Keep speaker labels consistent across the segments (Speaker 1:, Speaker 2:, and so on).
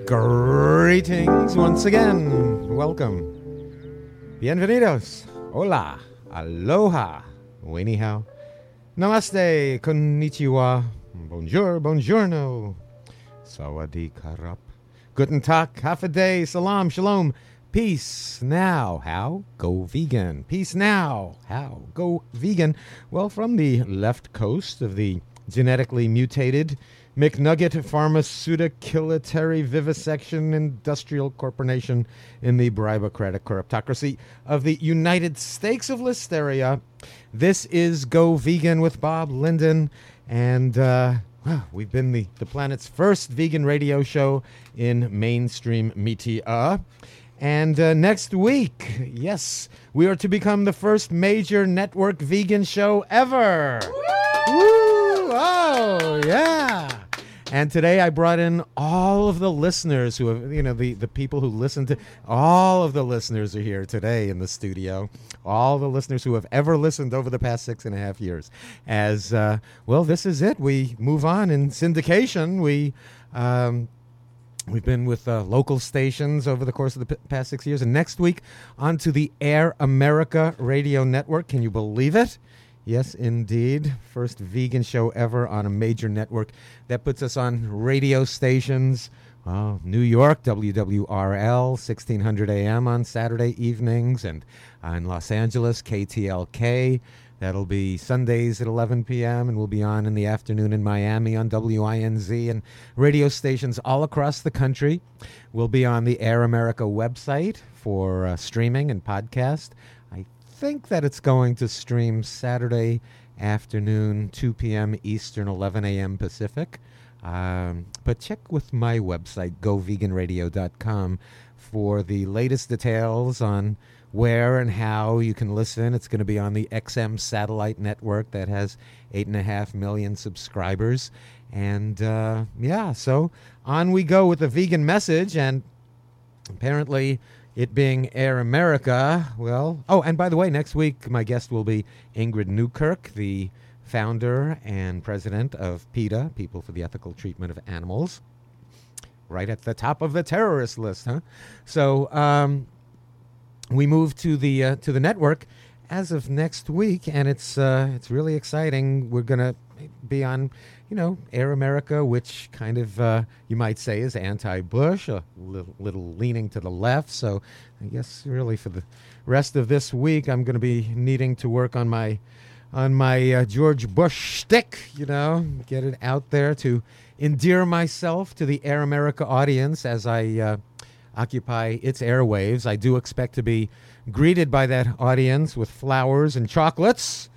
Speaker 1: Greetings once again. Welcome. Bienvenidos. Hola. Aloha. Ni hao. Namaste. Konnichiwa. Bonjour. Buongiorno. Sawadee karap. Guten Tag. Half a day. Salam. Shalom. Peace now. How? Go vegan. Peace now. How? Go vegan. Well, from the left coast of the genetically mutated McNugget Pharmaceuticilitary Vivisection Industrial Corporation in the bribocratic corruptocracy of the United States of Listeria. This is Go Vegan with Bob Linden, and we've been the planet's first vegan radio show in mainstream media. And next week, yes, we are to become the first major network vegan show ever. Woo! Oh, yeah. And today I brought in all of the listeners who have, the people who listen to, all of the listeners are here today in the studio. All the listeners who have ever listened over the past 6.5 years. As, this is it. We move on in syndication. We've been with local stations over the course of the past 6 years. And next week, onto the Air America Radio Network. Can you believe it? Yes, indeed. First vegan show ever on a major network. That puts us on radio stations. New York, WWRL, 1600 a.m. on Saturday evenings. And in Los Angeles, KTLK. That'll be Sundays at 11 p.m. and we'll be on in the afternoon in Miami on WINZ and radio stations all across the country. We'll be on the Air America website for streaming and podcast. I think that it's going to stream Saturday afternoon, 2 p.m. Eastern, 11 a.m. Pacific. But check with my website, goveganradio.com, for the latest details on where and how you can listen. It's going to be on the XM satellite network that has 8.5 million subscribers. And so on we go with the vegan message. And apparently it being Air America, and by the way, next week my guest will be Ingrid Newkirk, the founder and president of PETA, People for the Ethical Treatment of Animals. Right at the top of the terrorist list, huh? So, we move to the network as of next week, and it's really exciting. We're gonna be on, Air America, which kind of you might say is anti-Bush, a little leaning to the left. So I guess really for the rest of this week, I'm going to be needing to work on my George Bush shtick. Get it out there to endear myself to the Air America audience as I occupy its airwaves. I do expect to be greeted by that audience with flowers and chocolates.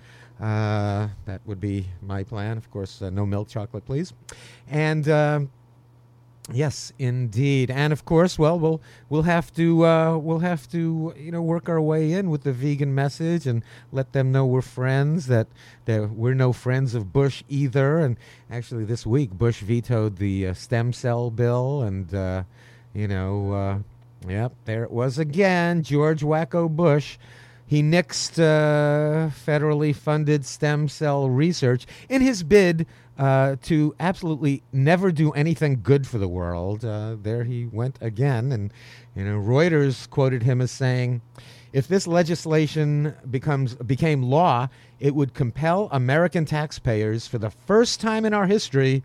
Speaker 1: That would be my plan. Of course, no milk chocolate, please. And yes, indeed. And of course, we'll have to work our way in with the vegan message and let them know we're friends. That we're no friends of Bush either. And actually, this week Bush vetoed the stem cell bill and. There it was again, George Wacko Bush. He nixed federally funded stem cell research in his bid to absolutely never do anything good for the world. There he went again. And, Reuters quoted him as saying, if this legislation became law, it would compel American taxpayers for the first time in our history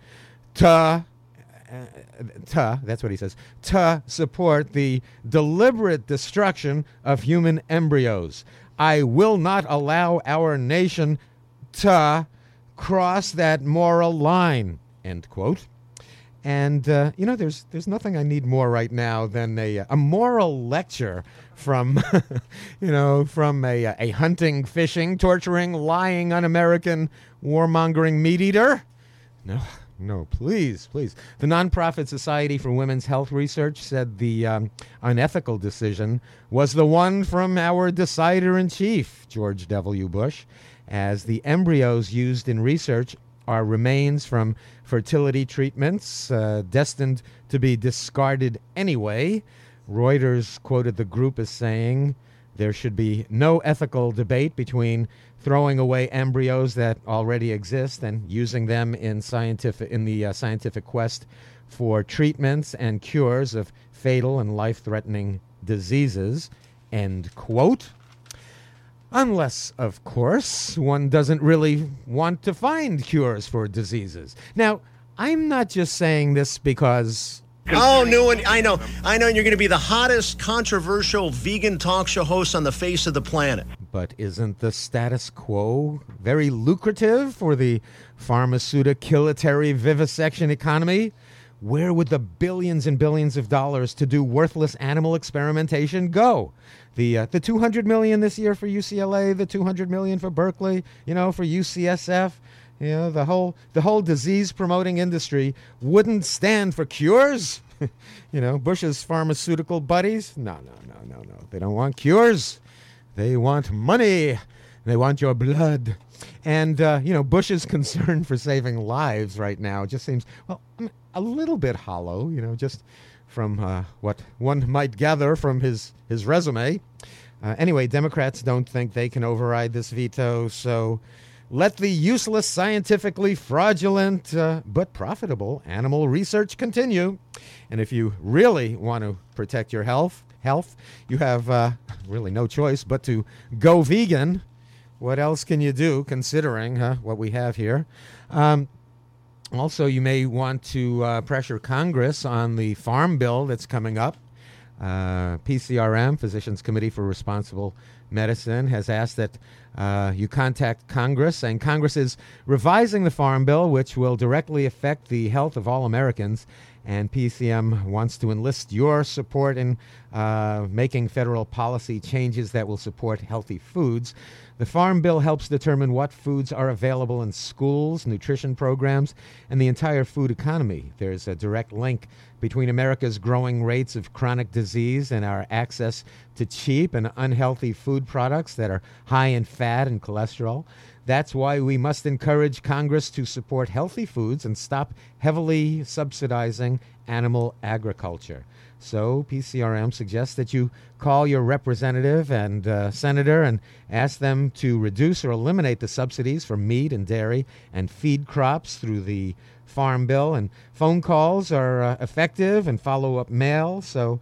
Speaker 1: that's what he says, to support the deliberate destruction of human embryos. I will not allow our nation to cross that moral line, end quote. And, there's nothing I need more right now than a moral lecture from, from a hunting, fishing, torturing, lying, un-American, warmongering meat eater. No, please. The Nonprofit Society for Women's Health Research said the unethical decision was the one from our decider-in-chief, George W. Bush, as the embryos used in research are remains from fertility treatments destined to be discarded anyway. Reuters quoted the group as saying There should be no ethical debate between throwing away embryos that already exist and using them in the scientific quest for treatments and cures of fatal and life-threatening diseases, end quote. Unless, of course, one doesn't really want to find cures for diseases. Now, I'm not just saying this because...
Speaker 2: Oh, Newen, I know. And you're going to be the hottest, controversial vegan talk show host on the face of the planet.
Speaker 1: But isn't the status quo very lucrative for the pharmaceutical vivisection economy? Where would the billions and billions of dollars to do worthless animal experimentation go? The $200 million this year for UCLA, the $200 million for Berkeley, for UCSF. The whole disease-promoting industry wouldn't stand for cures. Bush's pharmaceutical buddies. No. They don't want cures. They want money. They want your blood. And, Bush's concern for saving lives right now just seems, a little bit hollow, just from what one might gather from his resume. Anyway, Democrats don't think they can override this veto, so let the useless, scientifically fraudulent, but profitable animal research continue. And if you really want to protect your health, you have really no choice but to go vegan. What else can you do, considering what we have here? Also, you may want to pressure Congress on the farm bill that's coming up. PCRM, Physicians Committee for Responsible Medicine, has asked that you contact Congress, and Congress is revising the farm bill, which will directly affect the health of all Americans. And PCM wants to enlist your support in making federal policy changes that will support healthy foods. The Farm Bill helps determine what foods are available in schools, nutrition programs, and the entire food economy. There's a direct link between America's growing rates of chronic disease and our access to cheap and unhealthy food products that are high in fat and cholesterol. That's why we must encourage Congress to support healthy foods and stop heavily subsidizing animal agriculture. So PCRM suggests that you call your representative and senator and ask them to reduce or eliminate the subsidies for meat and dairy and feed crops through the Farm Bill. And phone calls are effective and follow-up mail. So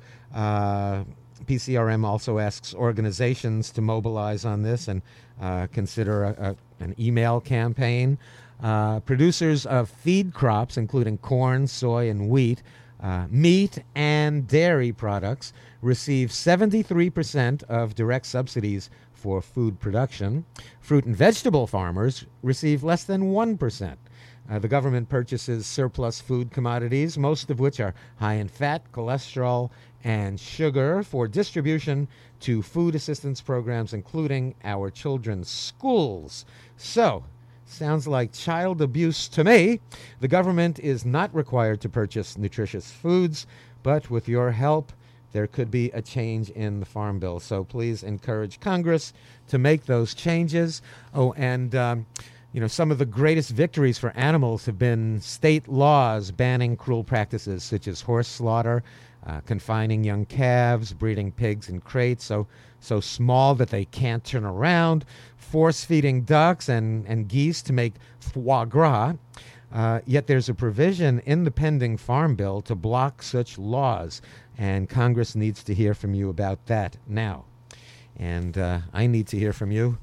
Speaker 1: PCRM also asks organizations to mobilize on this and consider an email campaign. Producers of feed crops, including corn, soy, and wheat, meat and dairy products, receive 73% of direct subsidies for food production. Fruit and vegetable farmers receive less than 1%. The government purchases surplus food commodities, most of which are high in fat, cholesterol, and sugar, for distribution to food assistance programs, including our children's schools. So, sounds like child abuse to me. The government is not required to purchase nutritious foods, but with your help, there could be a change in the Farm Bill. So please encourage Congress to make those changes. Oh, and some of the greatest victories for animals have been state laws banning cruel practices such as horse slaughter, confining young calves, breeding pigs in crates so small that they can't turn around, force-feeding ducks and geese to make foie gras. Yet there's a provision in the pending Farm Bill to block such laws, and Congress needs to hear from you about that now. And I need to hear from you.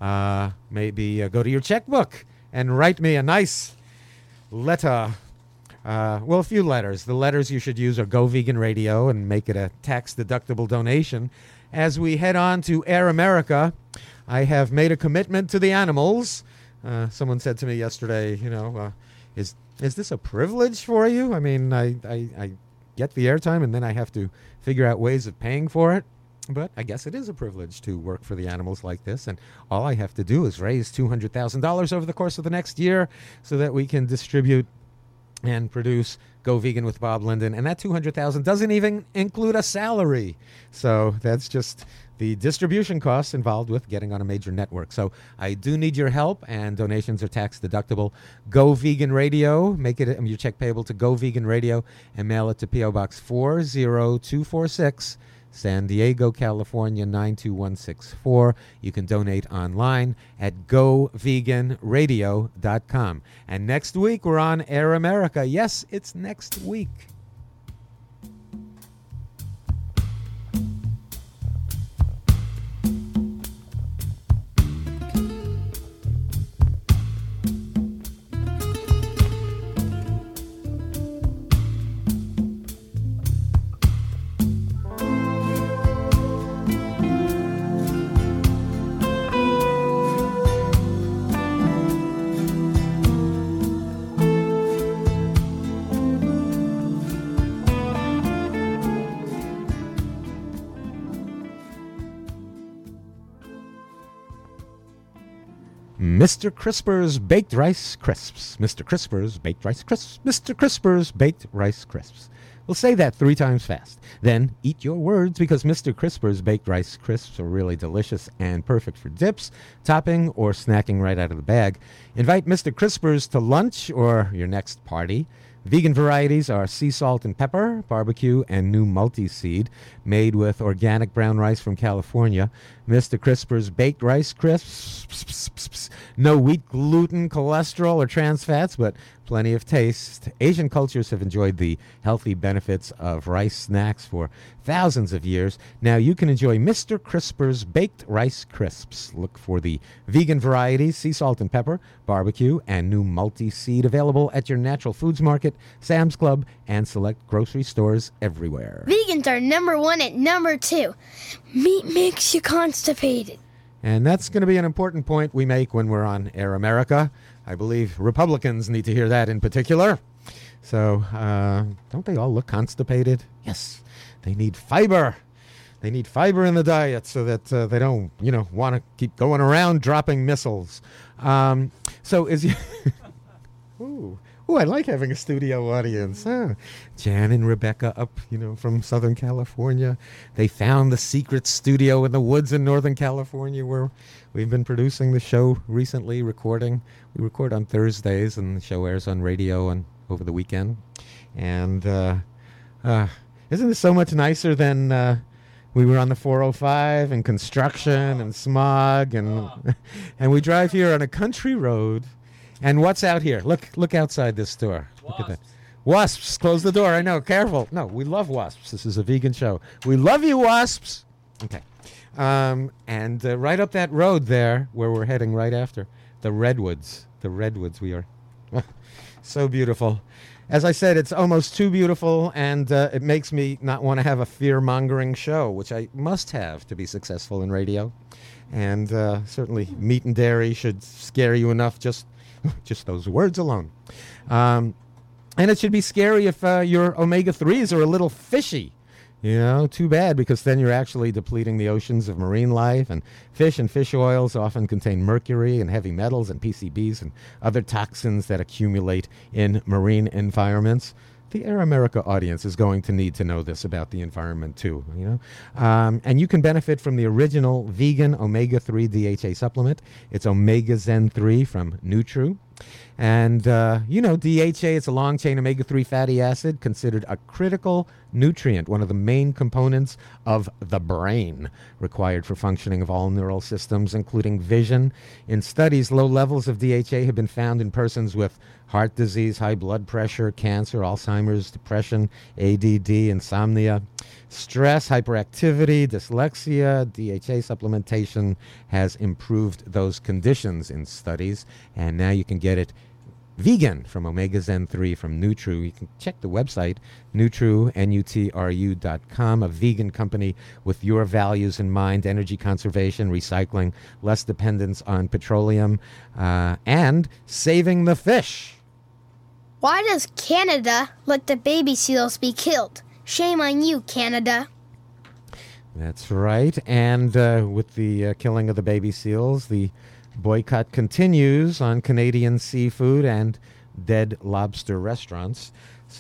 Speaker 1: Maybe go to your checkbook and write me a nice letter. A few letters. The letters you should use are Go Vegan Radio and make it a tax-deductible donation. As we head on to Air America, I have made a commitment to the animals. Someone said to me yesterday, is this a privilege for you? I mean, I get the airtime and then I have to figure out ways of paying for it. But I guess it is a privilege to work for the animals like this. And all I have to do is raise $200,000 over the course of the next year so that we can distribute and produce Go Vegan with Bob Linden. And that $200,000 doesn't even include a salary. So that's just the distribution costs involved with getting on a major network. So I do need your help, and donations are tax deductible. Go Vegan Radio, make it your check payable to Go Vegan Radio and mail it to P.O. Box 40246, San Diego, California, 92164. You can donate online at goveganradio.com. And next week, we're on Air America. Yes, it's next week. Mr. Crisper's Baked Rice Crisps. Mr. Crisper's Baked Rice Crisps. Mr. Crisper's Baked Rice Crisps. We'll say that 3 times fast. Then eat your words, because Mr. Crisper's Baked Rice Crisps are really delicious and perfect for dips, topping, or snacking right out of the bag. Invite Mr. Crisper's to lunch or your next party. Vegan varieties are sea salt and pepper, barbecue, and new multi-seed, made with organic brown rice from California. Mr. Crisper's Baked Rice Crisps. No wheat, gluten, cholesterol, or trans fats, but plenty of taste. Asian cultures have enjoyed the healthy benefits of rice snacks for thousands of years. Now you can enjoy Mr. Crisper's Baked Rice Crisps. Look for the vegan varieties, sea salt and pepper, barbecue, and new multi-seed, available at your Natural Foods Market, Sam's Club, and select grocery stores everywhere.
Speaker 3: Vegans are number 1 and number 2. Meat makes you constipated.
Speaker 1: And that's going to be an important point we make when we're on Air America. I believe Republicans need to hear that in particular. So, don't they all look constipated? Yes, they need fiber. They need fiber in the diet so that they don't, want to keep going around dropping missiles. So is you... Ooh, I like having a studio audience. Jan and Rebecca up, from Southern California. They found the secret studio in the woods in Northern California where we've been producing the show recently, recording. We record on Thursdays, and the show airs on radio over the weekend. And isn't this so much nicer than we were on the 405 and construction and smog, and we drive here on a country road. And what's out here? Look outside this door. Look at that. Wasps. Close the door. I know. Careful. No, we love wasps. This is a vegan show. We love you, wasps. Okay. And right up that road there, where we're heading right after, the redwoods. The redwoods. We are so beautiful. As I said, it's almost too beautiful, and it makes me not want to have a fear-mongering show, which I must have to be successful in radio. And certainly meat and dairy should scare you enough, just those words alone. And it should be scary if your omega-3s are a little fishy. Too bad, because then you're actually depleting the oceans of marine life, and fish oils often contain mercury and heavy metals and PCBs and other toxins that accumulate in marine environments. The Air America audience is going to need to know this about the environment too, And you can benefit from the original vegan omega-3 DHA supplement. It's Omega Zen 3 from Nutru. And, DHA, it's a long-chain omega-3 fatty acid, considered a critical nutrient, one of the main components of the brain, required for functioning of all neural systems, including vision. In studies, low levels of DHA have been found in persons with heart disease, high blood pressure, cancer, Alzheimer's, depression, ADD, insomnia, stress, hyperactivity, dyslexia. DHA supplementation has improved those conditions in studies, and now you can get it vegan from Omega Zen 3 from Nutru. You can check the website, Nutru, Nutru.com, a vegan company with your values in mind: energy conservation, recycling, less dependence on petroleum, and saving the fish.
Speaker 3: Why does Canada let the baby seals be killed? Shame on you, Canada.
Speaker 1: That's right. And with the killing of the baby seals, the boycott continues on Canadian seafood and dead lobster restaurants.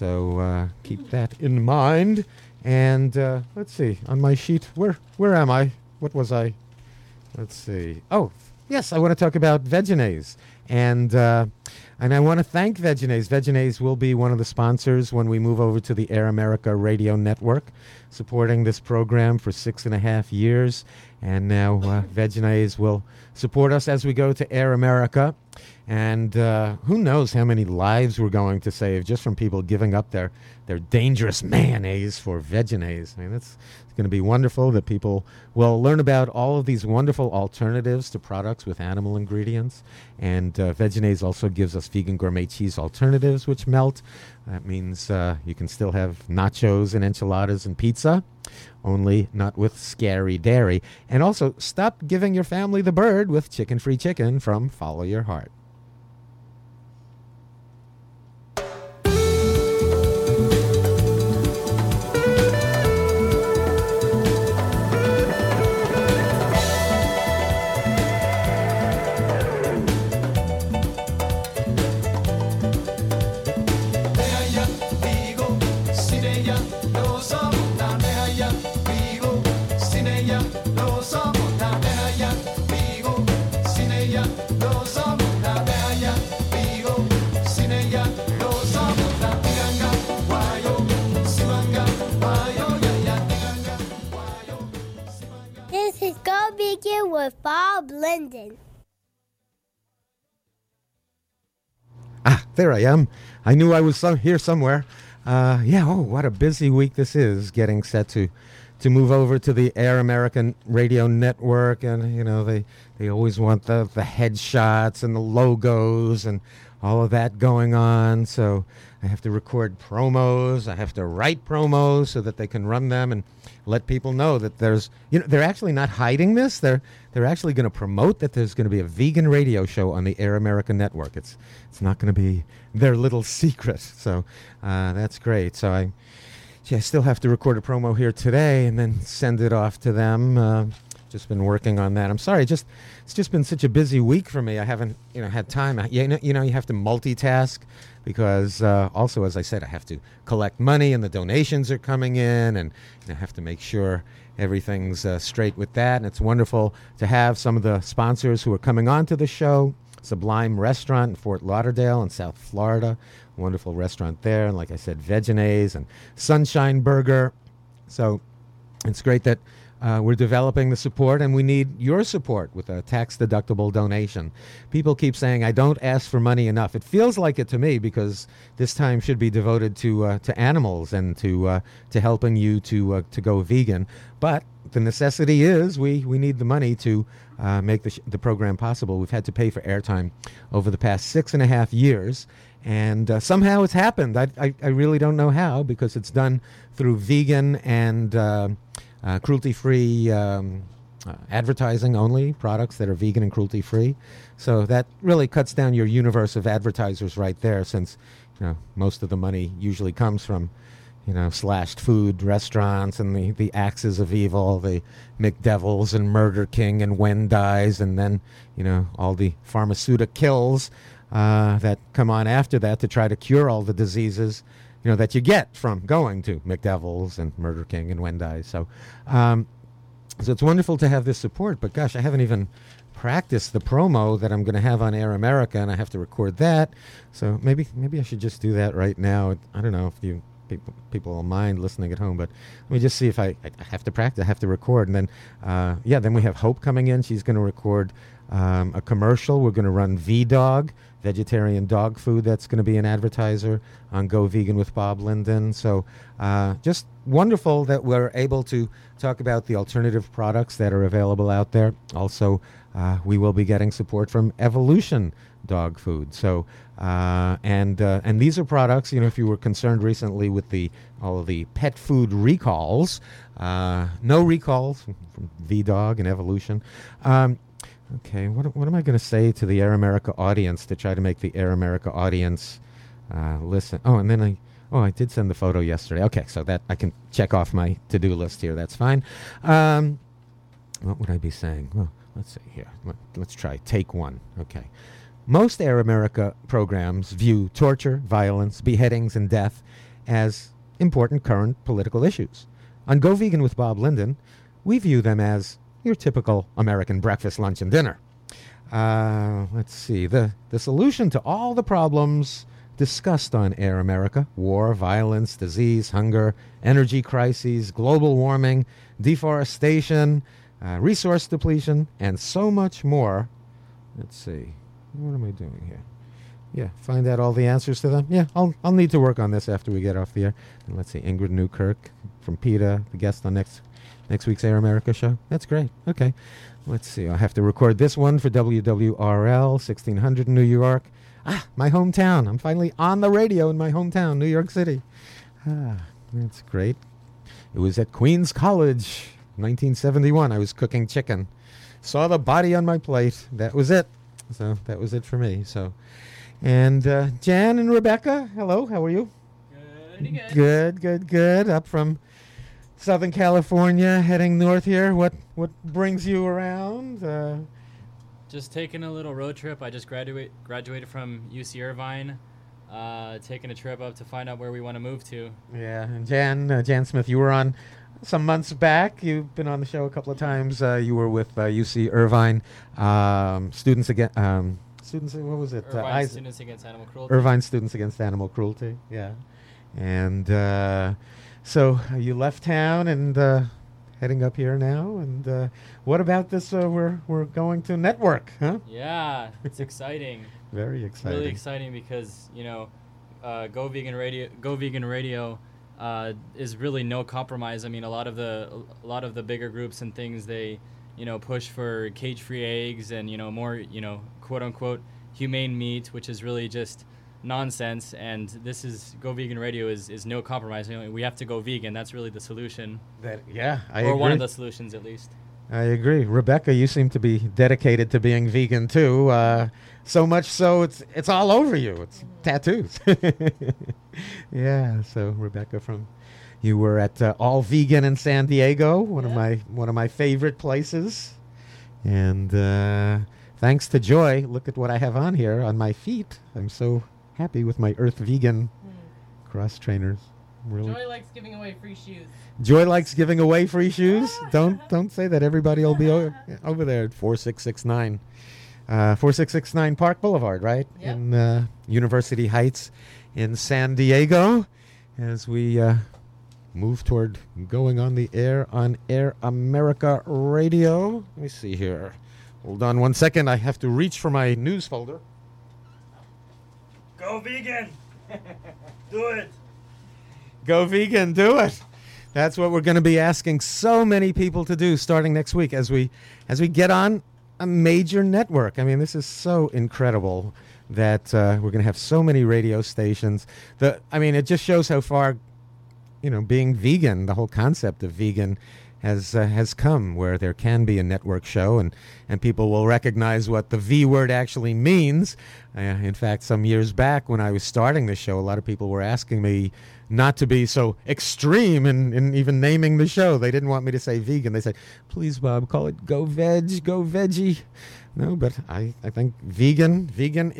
Speaker 1: So keep that in mind. And let's see, on my sheet, where am I? What was I? Let's see. Oh, Yes, I want to talk about Vegenaise. And I want to thank Vegenaise. Vegenaise will be one of the sponsors when we move over to the Air America Radio Network, supporting this program for 6.5 years. And now Vegenaise will support us as we go to Air America. And who knows how many lives we're going to save just from people giving up their dangerous mayonnaise for Vegenaise. I mean, it's going to be wonderful that people will learn about all of these wonderful alternatives to products with animal ingredients. And Vegenaise also gives us vegan gourmet cheese alternatives, which melt. That means you can still have nachos and enchiladas and pizza, only not with scary dairy. And also, stop giving your family the bird with chicken-free chicken from Follow Your Heart.
Speaker 3: With Bob Linden.
Speaker 1: There I am. I knew I was here somewhere. What a busy week this is, getting set to move over to the Air American Radio Network. And, you know, they always want the headshots and the logos and all of that going on. So I have to record promos. I have to write promos so that they can run them and let people know that there's, they're actually not hiding this. They're actually going to promote that there's going to be a vegan radio show on the Air America Network. It's not going to be their little secret. So that's great. So I still have to record a promo here today and then send it off to them. Just been working on that. I'm sorry, it's just been such a busy week for me. I haven't had time. You have to multitask because also, as I said, I have to collect money and the donations are coming in, and I have to make sure everything's straight with that. And it's wonderful to have some of the sponsors who are coming on to the show. Sublime Restaurant in Fort Lauderdale in South Florida, wonderful restaurant there. And like I said, Vegenaise and Sunshine Burger. So it's great that we're developing the support, and we need your support with a tax-deductible donation. People keep saying, I don't ask for money enough. It feels like it to me because this time should be devoted to animals and to helping you to go vegan. But the necessity is we need the money to make the program possible. We've had to pay for airtime over the past 6.5 years, and somehow it's happened. I really don't know how, because it's done through vegan and cruelty-free advertising only, products that are vegan and cruelty-free. So that really cuts down your universe of advertisers right there, since most of the money usually comes from slashed food restaurants and the axes of evil, the McDevils and Murder King and Wendy's, and then all the pharmaceutical kills that come on after that to try to cure all the diseases that you get from going to McDevils and Murder King and Wendy's. So it's wonderful to have this support, but gosh, I haven't even practiced the promo that I'm going to have on Air America, and I have to record that. So maybe I should just do that right now. I don't know if people will mind listening at home, but let me just see if I have to practice, I have to record. And then, then we have Hope coming in. She's going to record a commercial. We're going to run V-Dog, vegetarian dog food, that's going to be an advertiser on Go Vegan with Bob Linden. So just wonderful that we're able to talk about the alternative products that are available out there. Also, we will be getting support from Evolution Dog Food. So and these are products, if you were concerned recently with all of the pet food recalls, no recalls from V-Dog and Evolution. Okay, what am I going to say to the Air America audience to try to make the Air America audience listen? Oh, and then I did send the photo yesterday. Okay, so that I can check off my to-do list here. That's fine. What would I be saying? Well, let's see here. Let's try take one. Okay. Most Air America programs view torture, violence, beheadings, and death as important current political issues. On Go Vegan with Bob Linden, we view them as your typical American breakfast, lunch, and dinner. Let's see. The solution to all the problems discussed on Air America: war, violence, disease, hunger, energy crises, global warming, deforestation, resource depletion, and so much more. Let's see. What am I doing here? Yeah, find out all the answers to them. Yeah, I'll need to work on this after we get off the air. And let's see, Ingrid Newkirk from PETA, the guest on next week's Air America show. That's great. Okay. Let's see. I'll have to record this one for WWRL, 1600 New York. My hometown. I'm finally on the radio in my hometown, New York City. That's great. It was at Queens College, 1971. I was cooking chicken. Saw the body on my plate. That was it. So that was it for me. So, and Jan and Rebecca, hello. How are you? Good. Up from Southern California, heading north here. What brings you around?
Speaker 4: Just taking a little road trip. I just graduated from UC Irvine. Taking a trip up to find out where we want to move to.
Speaker 1: Yeah, and Jan Smith, you were on some months back. You've been on the show a couple of times. You were with UC Irvine students against what was it?
Speaker 4: Irvine Students Against Animal Cruelty.
Speaker 1: Irvine Students Against Animal Cruelty. Yeah, and so you left town and heading up here now. And what about this? We're going to network, huh?
Speaker 4: Yeah, it's exciting.
Speaker 1: Very exciting.
Speaker 4: Really exciting because Go Vegan Radio is really no compromise. I mean, a lot of the bigger groups and things, they push for cage-free eggs and more quote unquote humane meat, which is really just nonsense. And this is Go Vegan Radio is no compromise. We have to go vegan. That's really the solution.
Speaker 1: I agree.
Speaker 4: One of the solutions, at least.
Speaker 1: I agree. Rebecca, you seem to be dedicated to being vegan too. So much so it's all over you. It's tattoos. Yeah. So Rebecca, you were at All Vegan in San Diego, one of my favorite places. And thanks to Joy, look at what I have on here on my feet. I'm so happy with my Earth Vegan cross trainers. Really.
Speaker 5: Joy likes giving away free shoes.
Speaker 1: Joy likes giving away free shoes. Don't say that. Everybody will be over there at 4669. 4669 Park Boulevard, right?
Speaker 5: Yep.
Speaker 1: In University Heights in San Diego, as we move toward going on the air on Air America Radio. Let me see here. Hold on 1 second. I have to reach for my news folder.
Speaker 6: Go vegan! Do it!
Speaker 1: Go vegan, do it. That's what we're going to be asking so many people to do starting next week as we get on a major network. I mean, this is so incredible that we're going to have so many radio stations. It just shows how far, being vegan, the whole concept of vegan has come, where there can be a network show and people will recognize what the V word actually means. In fact, some years back when I was starting the show, a lot of people were asking me not to be so extreme in even naming the show. They didn't want me to say vegan. They said, please, Bob, call it Go Veg, Go Veggie. No, but I think vegan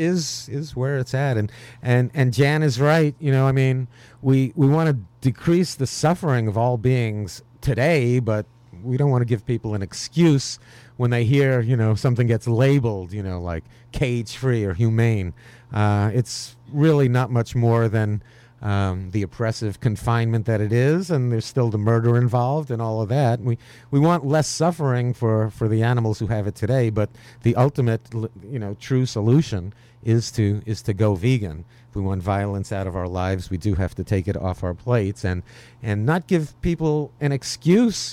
Speaker 1: is where it's at. And Jan is right. We want to decrease the suffering of all beings today, but we don't want to give people an excuse when they hear, something gets labeled, like cage-free or humane. It's really not much more than the oppressive confinement that it is, and there's still the murder involved and all of that. We want less suffering for the animals who have it today, but the ultimate, true solution is to go vegan. If we want violence out of our lives, we do have to take it off our plates and not give people an excuse,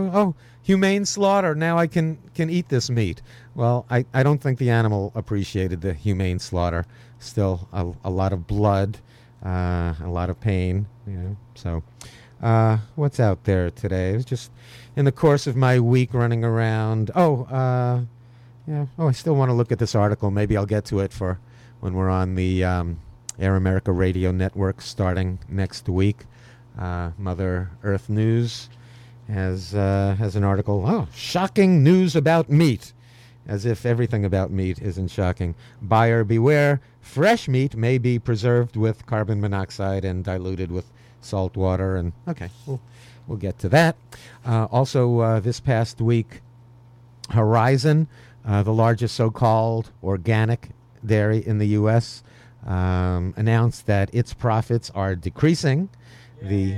Speaker 1: humane slaughter, now I can eat this meat. Well, I don't think the animal appreciated the humane slaughter. Still a lot of blood, a lot of pain, So what's out there today? It was just in the course of my week running around. I still want to look at this article. Maybe I'll get to it for when we're on the Air America Radio Network starting next week. Mother Earth News has an article. Shocking news about meat. As if everything about meat isn't shocking. Buyer beware. Fresh meat may be preserved with carbon monoxide and diluted with salt water. And okay, we'll get to that. Also, this past week, Horizon the largest so-called organic dairy in the U.S., announced that its profits are decreasing. The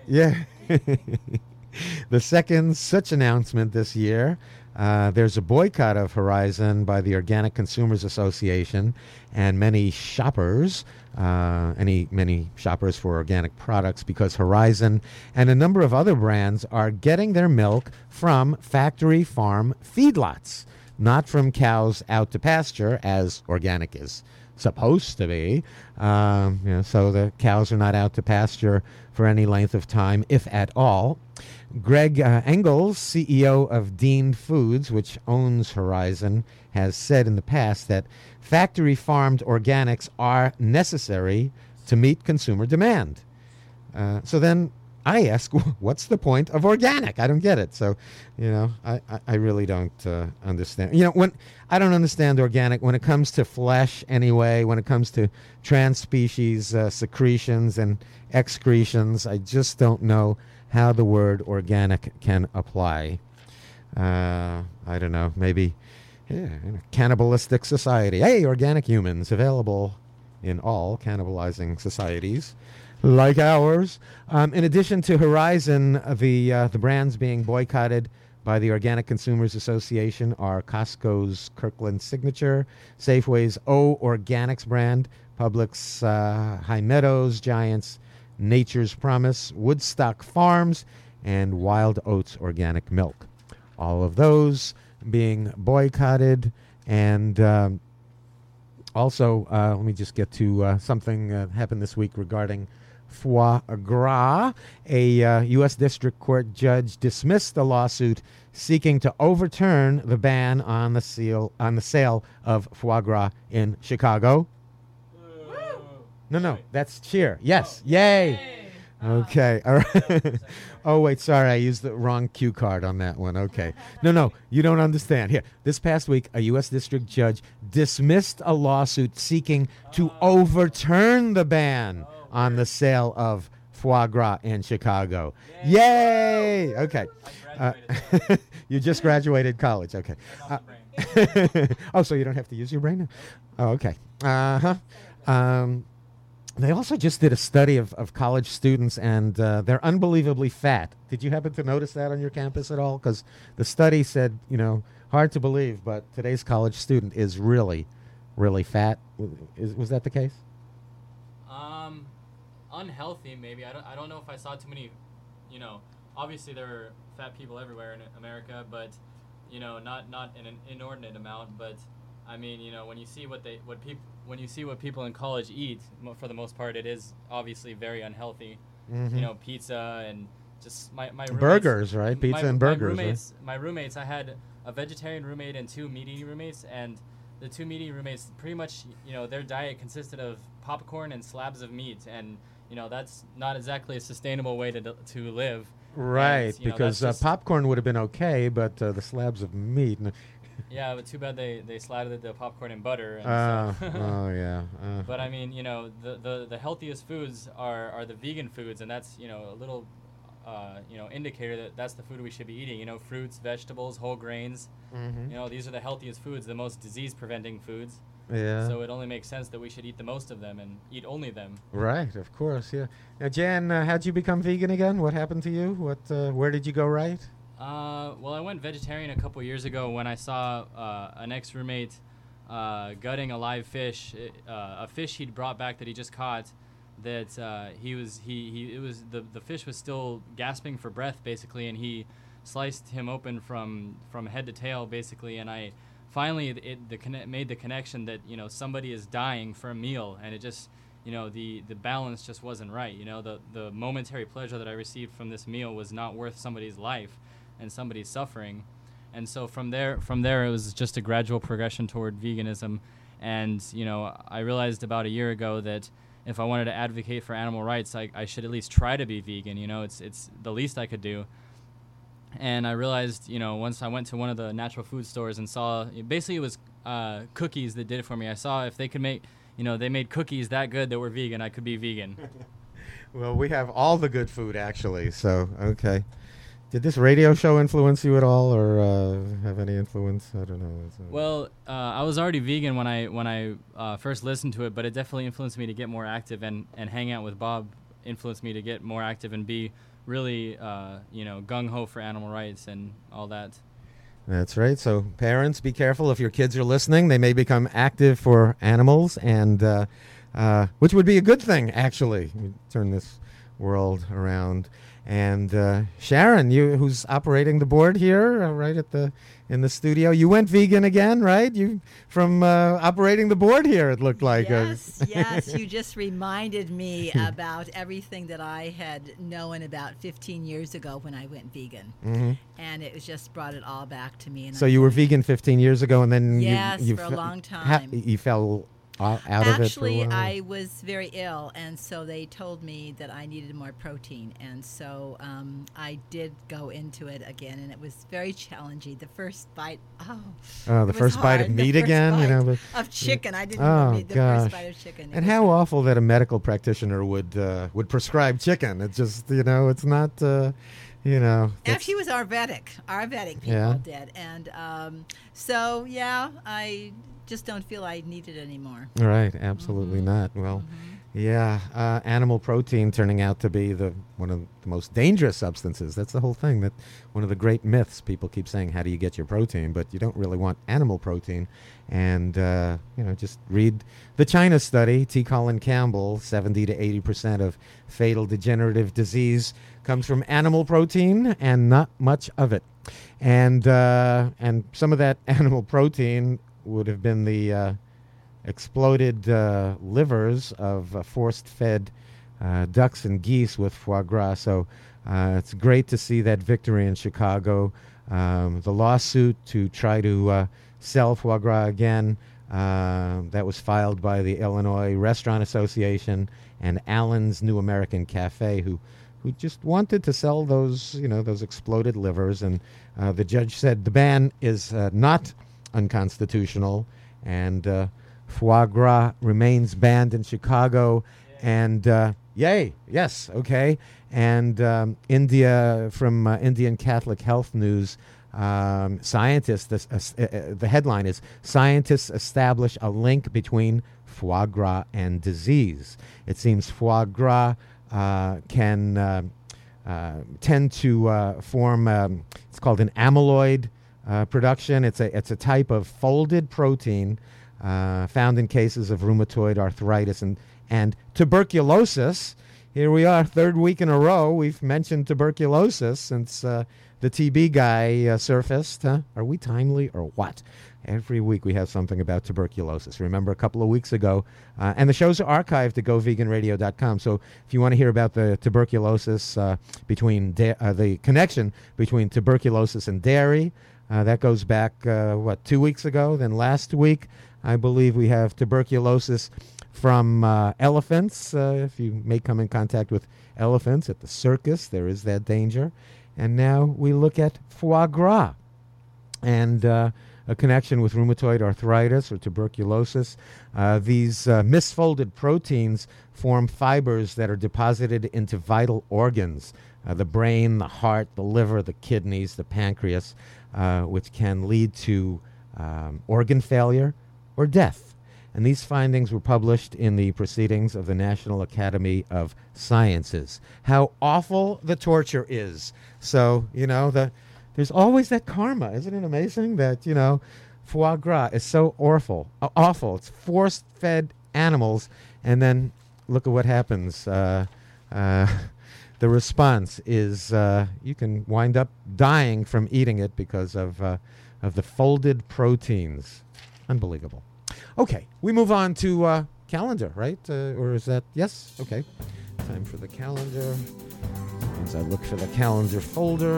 Speaker 1: second such announcement this year. There's a boycott of Horizon by the Organic Consumers Association and many shoppers, many shoppers for organic products, because Horizon and a number of other brands are getting their milk from factory farm feedlots, not from cows out to pasture, as organic is supposed to be. So the cows are not out to pasture for any length of time, if at all. Greg Engels, CEO of Dean Foods, which owns Horizon, has said in the past that factory-farmed organics are necessary to meet consumer demand. So then I ask, what's the point of organic? I don't get it. So, I really don't understand. When I don't understand organic when it comes to flesh anyway, when it comes to trans-species secretions and excretions, I just don't know how the word organic can apply. I don't know, maybe in a cannibalistic society. Hey, organic humans available in all cannibalizing societies like ours. In addition to Horizon, the brands being boycotted by the Organic Consumers Association are Costco's Kirkland Signature, Safeway's O Organics brand, Publix High Meadows, Giants Nature's Promise, Woodstock Farms, and Wild Oats Organic Milk. All of those being boycotted. And also, let me just get to something that happened this week regarding foie gras. A U.S. District Court judge dismissed a lawsuit seeking to overturn the ban on the sale of foie gras in Chicago. No, that's cheer. Yes. Yay. Okay. All right. Oh, wait, sorry. I used the wrong cue card on that one. Okay. No, you don't understand. Here, this past week, a U.S. district judge dismissed a lawsuit seeking to overturn the ban on the sale of foie gras in Chicago. Yay! Okay. You just graduated college. Okay. Oh, so you don't have to use your brain now? Oh, okay. They also just did a study of college students, and they're unbelievably fat. Did you happen to notice that on your campus at all? Because the study said, hard to believe, but today's college student is really, really fat. Was that the case?
Speaker 4: Unhealthy, maybe. I don't know if I saw too many, obviously there are fat people everywhere in America, but, not in an inordinate amount, but I mean, when you see what people in college eat, for the most part, it is obviously very unhealthy. Mm-hmm. Pizza and just my roommates,
Speaker 1: burgers, right? Pizza and burgers.
Speaker 4: My roommates. I had a vegetarian roommate and 2 meat-eating roommates, and the 2 meat-eating roommates pretty much, their diet consisted of popcorn and slabs of meat, and that's not exactly a sustainable way to live.
Speaker 1: Right,
Speaker 4: and,
Speaker 1: because popcorn would have been okay, but the slabs of meat.
Speaker 4: Yeah, but too bad they slathered the popcorn in butter. And
Speaker 1: oh yeah.
Speaker 4: But I mean, the healthiest foods are the vegan foods, and that's a little indicator that that's the food we should be eating. Fruits, vegetables, whole grains. Mm-hmm. These are the healthiest foods, the most disease-preventing foods.
Speaker 1: Yeah.
Speaker 4: So it only makes sense that we should eat the most of them and eat only them.
Speaker 1: Right, of course. Yeah. Now, Jan, how'd you become vegan again? What happened to you? Where did you go right?
Speaker 4: Well, I went vegetarian a couple years ago when I saw an ex-roommate gutting a live fish, a fish he'd brought back that he just caught. That the fish was still gasping for breath basically, and he sliced him open from head to tail basically, and I finally made the connection that somebody is dying for a meal, and it just the balance just wasn't right. The momentary pleasure that I received from this meal was not worth somebody's life and somebody's suffering. And so from there it was just a gradual progression toward veganism. And I realized about a year ago that if I wanted to advocate for animal rights, I should at least try to be vegan. It's the least I could do. And I realized, once I went to one of the natural food stores and saw, basically it was cookies that did it for me. I saw if they could make, they made cookies that good that were vegan, I could be vegan.
Speaker 1: Well, we have all the good food, actually, so, okay. Did this radio show influence you at all, or have any influence? I don't know.
Speaker 4: Well, I was already vegan when I first listened to it, but it definitely influenced me to get more active, and hang out with Bob influenced me to get more active and be really, gung-ho for animal rights and all that.
Speaker 1: That's right. So parents, be careful if your kids are listening. They may become active for animals, and which would be a good thing, actually. We turn this world around. And Sharon, who's operating the board here, right in the studio. You went vegan again, right? You from operating the board here. It looked like.
Speaker 5: Yes. You just reminded me about everything that I had known about 15 years ago when I went vegan, and it was just brought it all back to me. And
Speaker 1: so you were vegan 15 years ago, and then you
Speaker 5: for a long time.
Speaker 1: You fell out of it.
Speaker 5: Actually, I was very ill, and so they told me that I needed more protein, and so I did go into it again, and it was very challenging. The first bite,
Speaker 1: the first bite of meat again,
Speaker 5: of chicken. I didn't even need the first bite of chicken.
Speaker 1: And how awful that a medical practitioner would prescribe chicken. It's just it's not.
Speaker 5: Actually, it was Ayurvedic people did, and I just don't feel I need it anymore.
Speaker 1: Right, absolutely not. Well, animal protein turning out to be one of the most dangerous substances. That's the whole thing. That one of the great myths. People keep saying, how do you get your protein? But you don't really want animal protein. And, just read the China study. T. Colin Campbell, 70 to 80% of fatal degenerative disease comes from animal protein, and not much of it. And some of that animal protein would have been the exploded livers of forced-fed ducks and geese with foie gras. So it's great to see that victory in Chicago. The lawsuit to try to sell foie gras again, that was filed by the Illinois Restaurant Association and Allen's New American Cafe, who just wanted to sell those exploded livers. And the judge said the ban is not unconstitutional, and foie gras remains banned in Chicago. And yes, okay. And India, from Indian Catholic Health News, scientists. The headline is "Scientists establish a link between foie gras and disease." It seems foie gras can tend to form. It's called an amyloid production. It's a type of folded protein found in cases of rheumatoid arthritis and tuberculosis. Here we are, third week in a row. We've mentioned tuberculosis since the TB guy surfaced. Are we timely or what? Every week we have something about tuberculosis. Remember a couple of weeks ago, and the shows are archived at goveganradio.com. So if you want to hear about the tuberculosis, between the connection between tuberculosis and dairy, that goes back, 2 weeks ago? Then last week, I believe we have tuberculosis from elephants. If you may come in contact with elephants at the circus, there is that danger. And now we look at foie gras and a connection with rheumatoid arthritis or tuberculosis. These misfolded proteins form fibers that are deposited into vital organs, the brain, the heart, the liver, the kidneys, the pancreas, which can lead to organ failure or death. And these findings were published in the Proceedings of the National Academy of Sciences. How awful the torture is. So, there's always that karma. Isn't it amazing that, foie gras is so awful. It's force-fed animals. And then look at what happens. The response is you can wind up dying from eating it because of the folded proteins. Unbelievable. Okay, we move on to calendar, right? Or is that, yes? Okay. Time for the calendar. As I look for the calendar folder.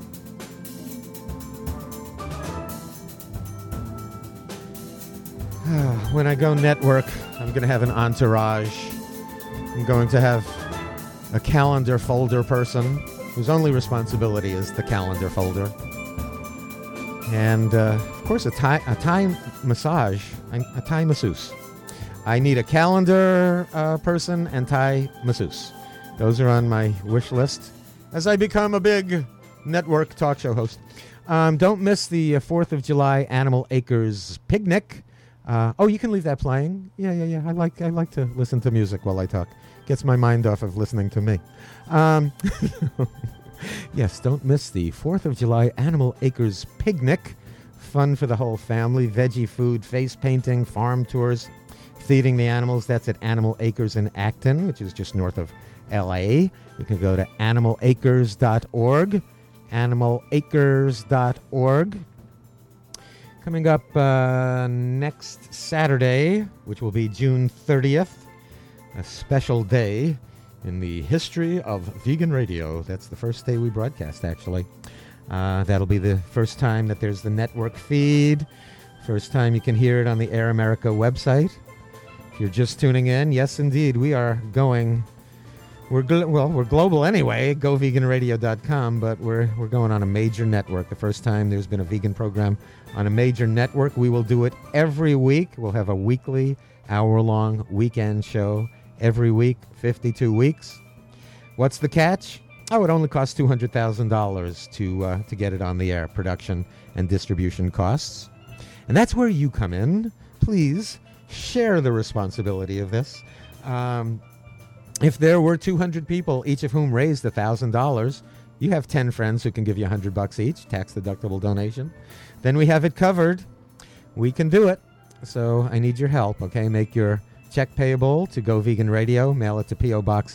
Speaker 1: When I go network, I'm going to have an entourage. I'm going to have a calendar folder person whose only responsibility is the calendar folder. And, of course, a Thai massage, a Thai masseuse. I need a calendar person and Thai masseuse. Those are on my wish list as I become a big network talk show host. Don't miss the 4th of July Animal Acres picnic. You can leave that playing. Yeah. I like to listen to music while I talk. Gets my mind off of listening to me. Yes, don't miss the 4th of July Animal Acres picnic. Fun for the whole family. Veggie food, face painting, farm tours, feeding the animals. That's at Animal Acres in Acton, which is just north of L.A. You can go to animalacres.org. Animalacres.org. Coming up next Saturday, which will be June 30th, a special day in the history of vegan radio. That's the first day we broadcast, actually. That'll be the first time that there's the network feed. First time you can hear it on the Air America website. If you're just tuning in, yes, indeed, we are going... We're global anyway, goveganradio.com, but we're going on a major network. The first time there's been a vegan program on a major network. We will do it every week. We'll have a weekly, hour-long weekend show every week, 52 weeks. What's the catch? It only costs $200,000 to get it on the air, production and distribution costs. And that's where you come in. Please share the responsibility of this. If there were 200 people, each of whom raised $1,000, you have 10 friends who can give you $100 each, tax-deductible donation. Then we have it covered. We can do it. So I need your help, okay? Make your check payable to Go Vegan Radio. Mail it to P.O. Box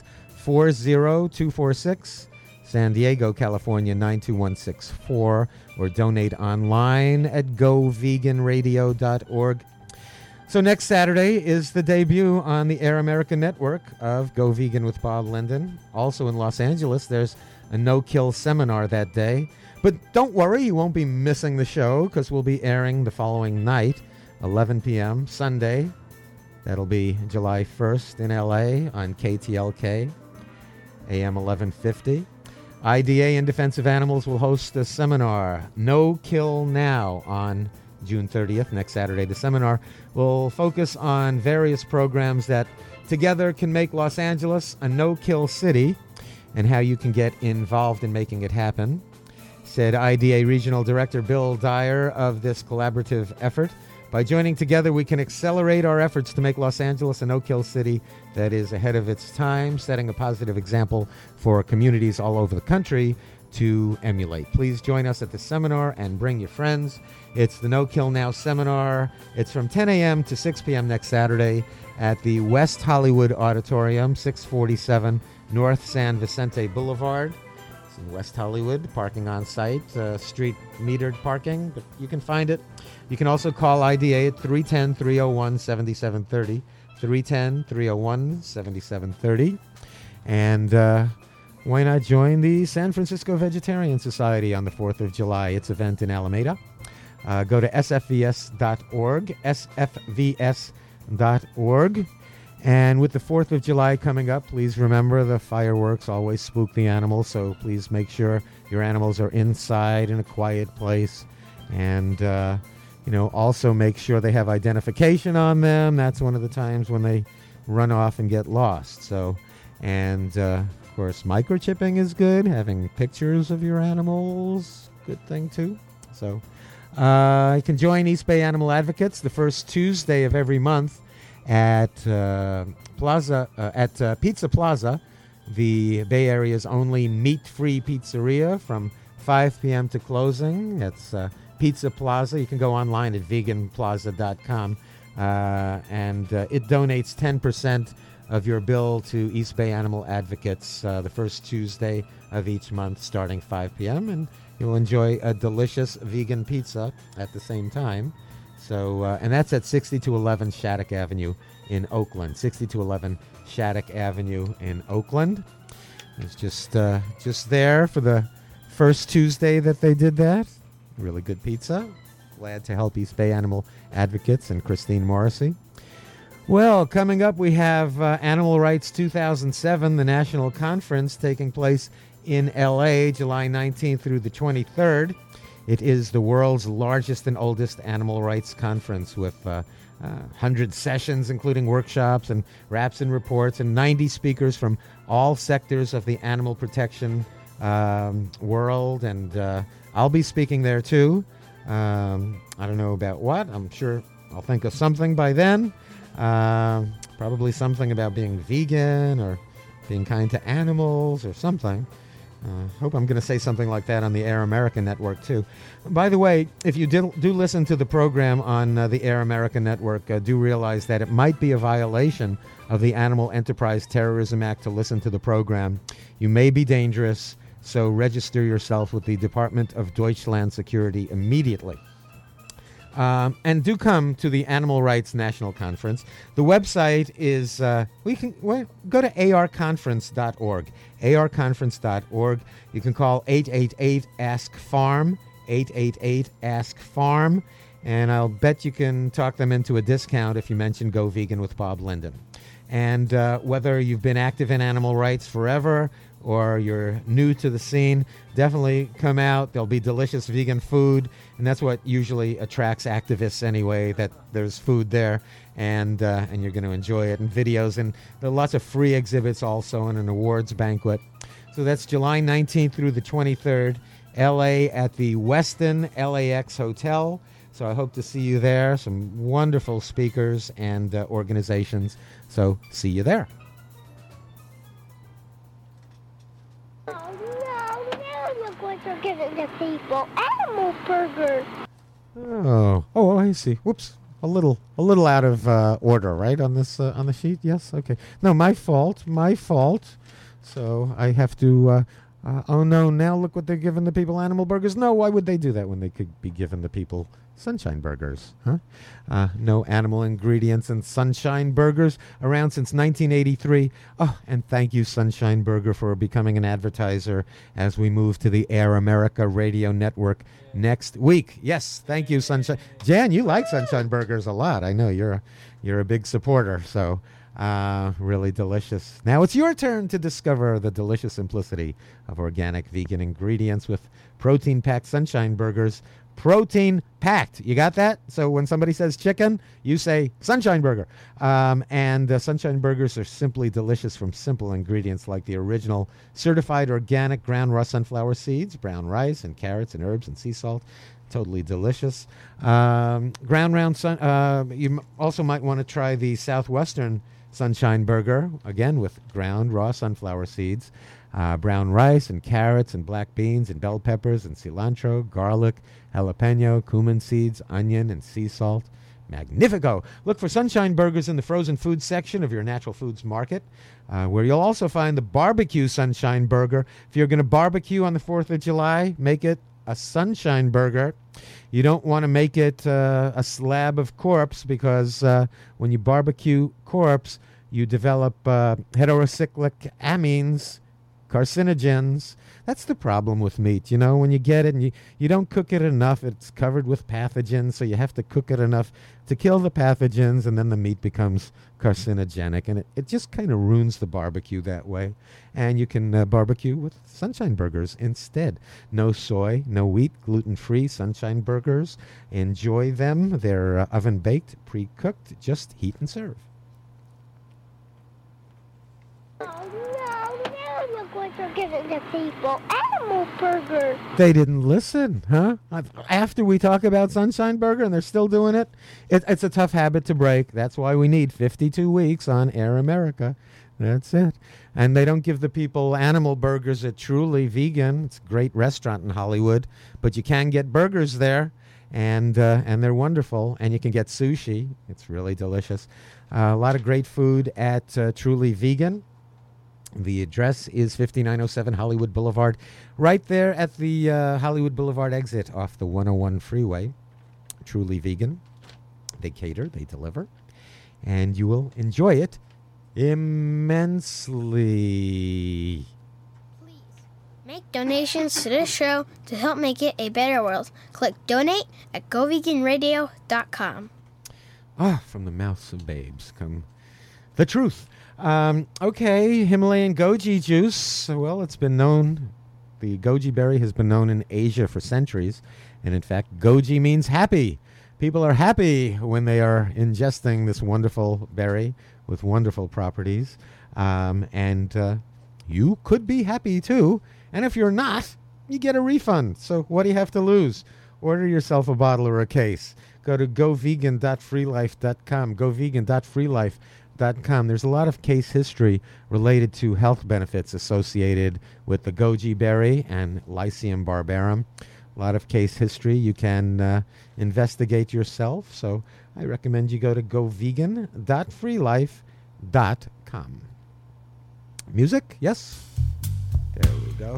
Speaker 1: 40246, San Diego, California, 92164, or donate online at goveganradio.org. So next Saturday is the debut on the Air America Network of Go Vegan with Bob Linden. Also in Los Angeles, there's a no-kill seminar that day. But don't worry, you won't be missing the show because we'll be airing the following night, 11 p.m., Sunday. That'll be July 1st in L.A. on KTLK, AM 1150. IDA in Defense of Animals will host a seminar, No Kill Now, on June 30th, next Saturday. The seminar will focus on various programs that together can make Los Angeles a no-kill city and how you can get involved in making it happen, said IDA Regional Director Bill Dyer of this collaborative effort. By joining together, we can accelerate our efforts to make Los Angeles a no-kill city that is ahead of its time, setting a positive example for communities all over the country to emulate. Please join us at the seminar and bring your friends. It's the No Kill Now seminar. It's from 10 a.m. to 6 p.m. next Saturday at the West Hollywood Auditorium, 647 North San Vicente Boulevard. It's in West Hollywood, parking on site, street metered parking, but you can find it. You can also call IDA at 310-301-7730, 310-301-7730. And why not join the San Francisco Vegetarian Society on the 4th of July, its event in Alameda. Go to sfvs.org, sfvs.org. And with the 4th of July coming up, please remember the fireworks always spook the animals, so please make sure your animals are inside in a quiet place. And, also make sure they have identification on them. That's one of the times when they run off and get lost. So, and, of course, microchipping is good. Having pictures of your animals, good thing too. So, you can join East Bay Animal Advocates the first Tuesday of every month at Pizza Plaza, the Bay Area's only meat-free pizzeria, from 5 p.m. to closing. That's Pizza Plaza. You can go online at veganplaza.com, and it donates 10% of your bill to East Bay Animal Advocates the first Tuesday of each month starting 5 p.m., and you'll enjoy a delicious vegan pizza at the same time. So, and that's at 6211 Shattuck Avenue in Oakland. 6211 Shattuck Avenue in Oakland. It's just there for the first Tuesday that they did that. Really good pizza. Glad to help East Bay Animal Advocates and Christine Morrissey. Well, coming up, we have Animal Rights 2007, the national conference taking place in L.A. July 19th through the 23rd. It is the world's largest and oldest animal rights conference with 100 sessions, including workshops and raps and reports, and 90 speakers from all sectors of the animal protection world, and I'll be speaking there too. I don't know about what. I'm sure I'll think of something by then. Probably something about being vegan or being kind to animals or something. Hope I'm going to say something like that on the Air America Network, too. By the way, if you do listen to the program on the Air America Network, do realize that it might be a violation of the Animal Enterprise Terrorism Act to listen to the program. You may be dangerous, so register yourself with the Department of Deutschland Security immediately. And do come to the Animal Rights National Conference. The website is, go to arconference.org, arconference.org. You can call 888-ASK-FARM, 888-ASK-FARM, and I'll bet you can talk them into a discount if you mention Go Vegan with Bob Linden. And whether you've been active in animal rights forever or you're new to the scene, definitely come out. There'll be delicious vegan food, and that's what usually attracts activists anyway, that there's food there, and you're going to enjoy it, and videos, and there are lots of free exhibits also, and an awards banquet. So that's July 19th through the 23rd, LA at the Westin LAX Hotel. So I hope to see you there, some wonderful speakers and organizations. So see you there.
Speaker 3: Oh no, now look what they're giving the people. Animal burgers.
Speaker 1: Oh, I see. Whoops. A little out of order, right, on this on the sheet? Yes, okay. No, my fault. So I have to. Oh no! Now look what they're giving the people: animal burgers. No, why would they do that when they could be giving the people sunshine burgers? Huh? No animal ingredients in sunshine burgers. Around since 1983. Oh, and thank you, Sunshine Burger, for becoming an advertiser as we move to the Air America Radio Network next week. Yes, thank you, Sunshine. Jan, you like Sunshine Burgers a lot. I know you're a big supporter. So. Really delicious. Now it's your turn to discover the delicious simplicity of organic vegan ingredients with protein-packed Sunshine Burgers. Protein-packed. You got that? So when somebody says chicken, you say Sunshine Burger. And Sunshine Burgers are simply delicious from simple ingredients like the original certified organic ground raw sunflower seeds, brown rice, and carrots and herbs and sea salt. Totally delicious. You also might want to try the Southwestern Sunshine Burger, again with ground raw sunflower seeds, brown rice and carrots and black beans and bell peppers and cilantro, garlic, jalapeno, cumin seeds, onion, and sea salt. Magnifico! Look for Sunshine Burgers in the frozen food section of your natural foods market, where you'll also find the barbecue Sunshine Burger. If you're going to barbecue on the 4th of July, make it a Sunshine Burger. You don't want to make it a slab of corpse, because when you barbecue corpse, you develop heterocyclic amines, carcinogens. That's the problem with meat. You know, when you get it and you don't cook it enough, it's covered with pathogens, so you have to cook it enough to kill the pathogens, and then the meat becomes carcinogenic, and it just kind of ruins the barbecue that way. And you can barbecue with Sunshine Burgers instead. No soy, no wheat, gluten-free Sunshine Burgers. Enjoy them. They're oven-baked, pre-cooked, just heat and serve.
Speaker 3: Oh no, now look what they're giving the people. Animal burgers.
Speaker 1: They didn't listen, huh? After we talk about Sunshine Burger and they're still doing it? It's a tough habit to break. That's why we need 52 weeks on Air America. That's it. And they don't give the people animal burgers at Truly Vegan. It's a great restaurant in Hollywood, but you can get burgers there, and they're wonderful. And you can get sushi. It's really delicious. A lot of great food at Truly Vegan. The address is 5907 Hollywood Boulevard, right there at the Hollywood Boulevard exit off the 101 freeway. Truly Vegan. They cater, they deliver, and you will enjoy it immensely.
Speaker 3: Please make donations to this show to help make it a better world. Click donate at goveganradio.com.
Speaker 1: From the mouths of babes come the truth. Okay, Himalayan goji juice. Well, it's been known, the goji berry has been known in Asia for centuries. And in fact, goji means happy. People are happy when they are ingesting this wonderful berry with wonderful properties. And you could be happy too. And if you're not, you get a refund. So what do you have to lose? Order yourself a bottle or a case. Go to govegan.freelife.com. Govegan.freelife.com. There's a lot of case history related to health benefits associated with the goji berry and Lycium barbarum. A lot of case history you can investigate yourself. So I recommend you go to govegan.freelife.com. Music? Yes? There we go.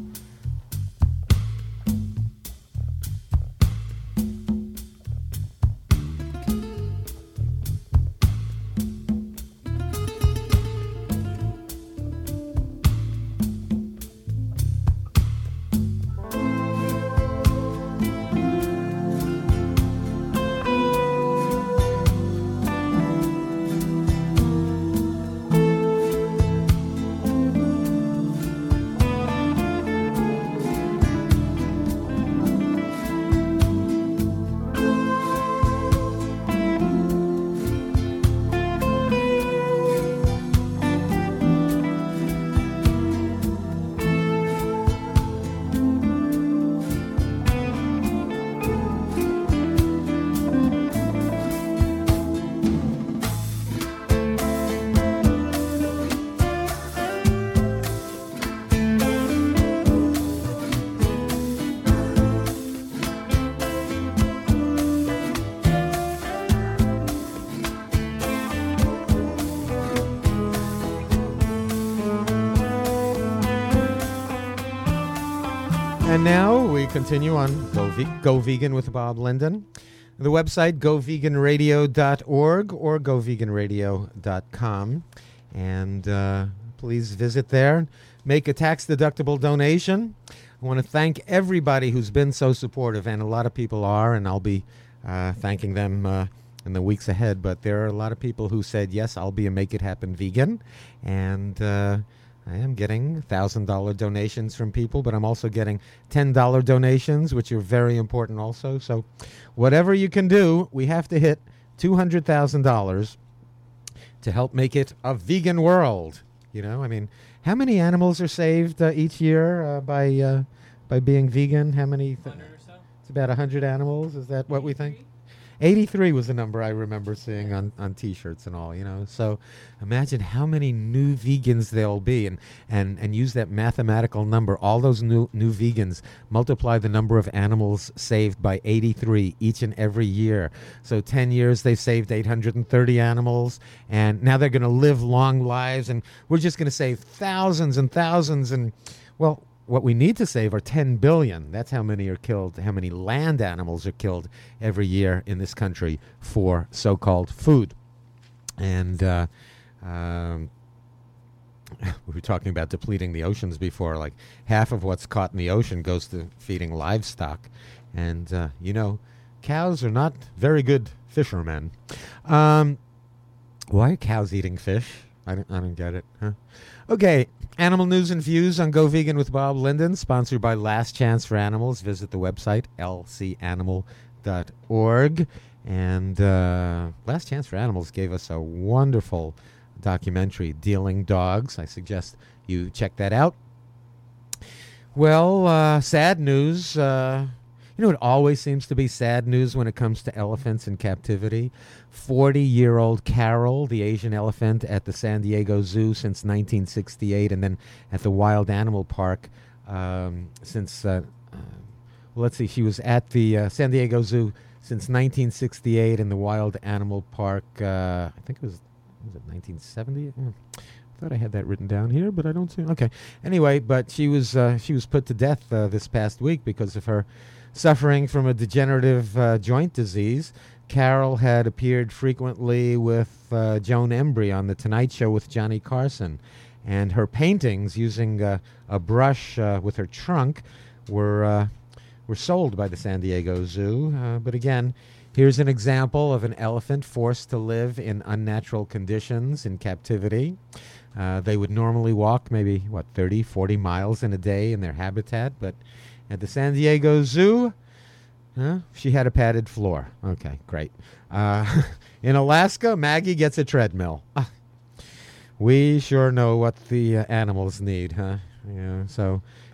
Speaker 1: And now we continue on Go Vegan with Bob Linden. The website, goveganradio.org or goveganradio.com. And please visit there. Make a tax-deductible donation. I want to thank everybody who's been so supportive, and a lot of people are, and I'll be thanking them in the weeks ahead. But there are a lot of people who said, yes, I'll be a Make It Happen vegan. And I am getting $1,000 donations from people, but I'm also getting $10 donations, which are very important also. So whatever you can do, we have to hit $200,000 to help make it a vegan world. You know, I mean, how many animals are saved each year by being vegan? How many?
Speaker 4: 100 or so?
Speaker 1: It's about 100 animals. Is that what we think? 83 was the number I remember seeing on T-shirts and all, you know. So imagine how many new vegans there'll be, and use that mathematical number. All those new vegans, multiply the number of animals saved by 83 each and every year. So 10 years they've saved 830 animals, and now they're going to live long lives, and we're just going to save thousands and thousands. And, well, what we need to save are 10 billion. That's how many are killed, how many land animals are killed every year in this country for so-called food. And we were talking about depleting the oceans before. Like half of what's caught in the ocean goes to feeding livestock. And, you know, cows are not very good fishermen. Why are cows eating fish? I don't get it. Huh? Okay, animal news and views on Go Vegan with Bob Linden, sponsored by Last Chance for Animals. Visit the website, lcanimal.org. And Last Chance for Animals gave us a wonderful documentary, Dealing Dogs. I suggest you check that out. Well, sad news. You know, it always seems to be sad news when it comes to elephants in captivity. 40-year-old Carol, the Asian elephant at the San Diego Zoo since 1968, and then at the Wild Animal Park since, let's see, she was at the San Diego Zoo since 1968, in the Wild Animal Park, I think was it 1970? I thought I had that written down here, but I don't see it. Okay. Anyway, but she was put to death this past week because of her suffering from a degenerative joint disease. Carol had appeared frequently with Joan Embry on The Tonight Show with Johnny Carson, and her paintings using a brush with her trunk were sold by the San Diego Zoo. But again, here's an example of an elephant forced to live in unnatural conditions in captivity. They would normally walk maybe, 30, 40 miles in a day in their habitat, but at the San Diego Zoo, she had a padded floor. Okay, great. In Alaska, Maggie gets a treadmill. We sure know what the animals need, huh? Yeah. So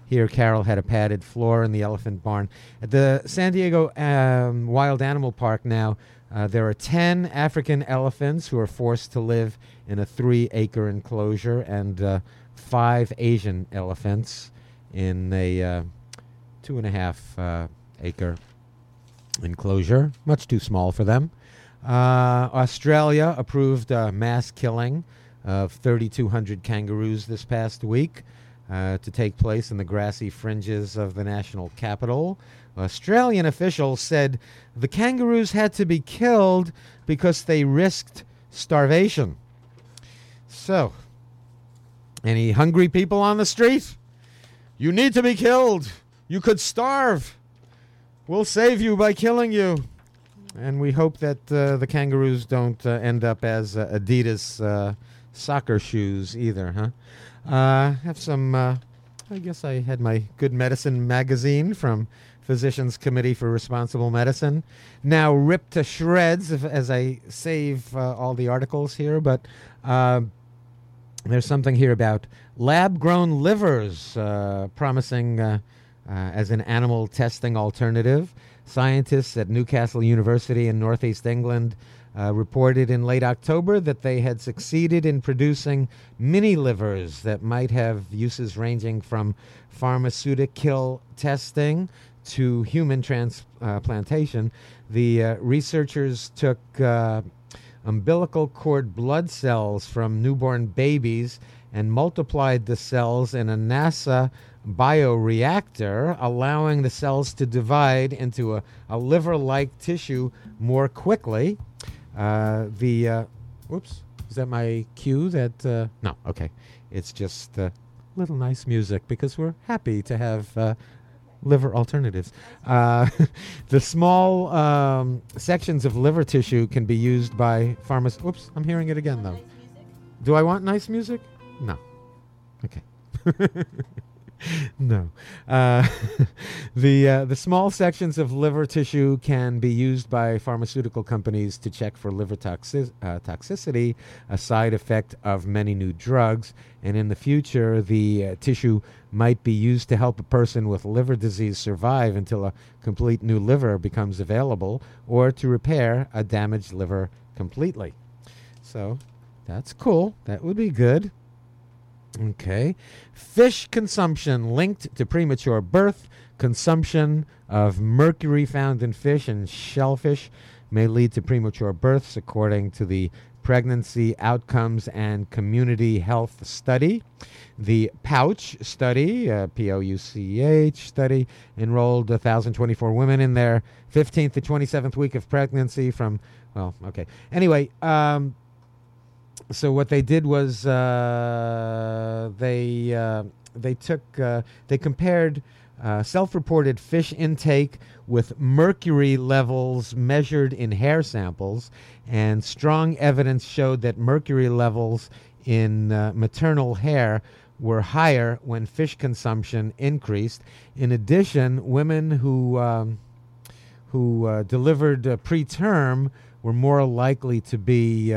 Speaker 1: Here, Carol had a padded floor in the elephant barn. At the San Diego Wild Animal Park now, there are 10 African elephants who are forced to live in a 3-acre enclosure, and 5 Asian elephants in a 2.5 acre enclosure. Much too small for them. Australia approved a mass killing of 3,200 kangaroos this past week to take place in the grassy fringes of the national capital. Australian officials said the kangaroos had to be killed because they risked starvation. So, any hungry people on the street? You need to be killed. You could starve. We'll save you by killing you. And we hope that the kangaroos don't end up as Adidas soccer shoes either, huh? Have some, I guess I had my Good Medicine magazine from Physicians Committee for Responsible Medicine. Now ripped to shreds as I save all the articles here, but there's something here about lab-grown livers promising as an animal testing alternative. Scientists at Newcastle University in Northeast England reported in late October that they had succeeded in producing mini livers that might have uses ranging from pharmaceutical testing to human transplantation. The researchers took umbilical cord blood cells from newborn babies and multiplied the cells in a NASA bioreactor, allowing the cells to divide into a liver-like tissue more quickly. Whoops, is that my cue? No, okay. It's just little nice music because we're happy to have liver alternatives. The small sections of liver tissue can be used by pharmacists. Oops, I'm hearing it again, though. Do I want nice music? No. Okay. No. The small sections of liver tissue can be used by pharmaceutical companies to check for liver toxicity, a side effect of many new drugs. And in the future, the tissue might be used to help a person with liver disease survive until a complete new liver becomes available, or to repair a damaged liver completely. So that's cool. That would be good. Okay. Fish consumption linked to premature birth. Consumption of mercury found in fish and shellfish may lead to premature births, according to the Pregnancy Outcomes and Community Health Study. The POUCH study, P-O-U-C-H study, enrolled 1,024 women in their 15th to 27th week of pregnancy from, well, okay. Anyway, so what they did was they compared self-reported fish intake with mercury levels measured in hair samples, and strong evidence showed that mercury levels in maternal hair were higher when fish consumption increased. In addition, women who delivered preterm were more likely to be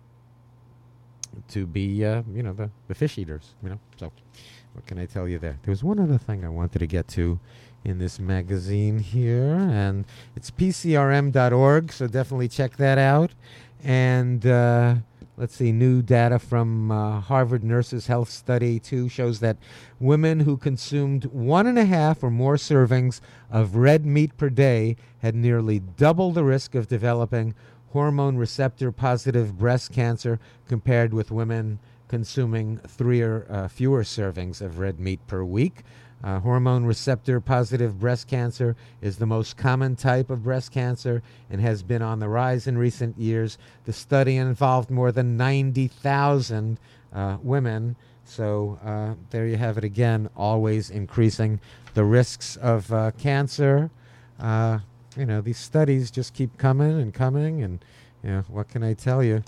Speaker 1: the fish eaters, So what can I tell you there? There was one other thing I wanted to get to in this magazine here, and it's pcrm.org, so definitely check that out. And let's see, new data from Harvard Nurses Health Study 2 shows that women who consumed 1.5 or more servings of red meat per day had nearly double the risk of developing hormone receptor positive breast cancer compared with women consuming 3 or fewer servings of red meat per week. Hormone receptor positive breast cancer is the most common type of breast cancer and has been on the rise in recent years. The study involved more than 90,000 women. So there you have it again, always increasing the risks of cancer. These studies just keep coming and coming, and what can I tell you?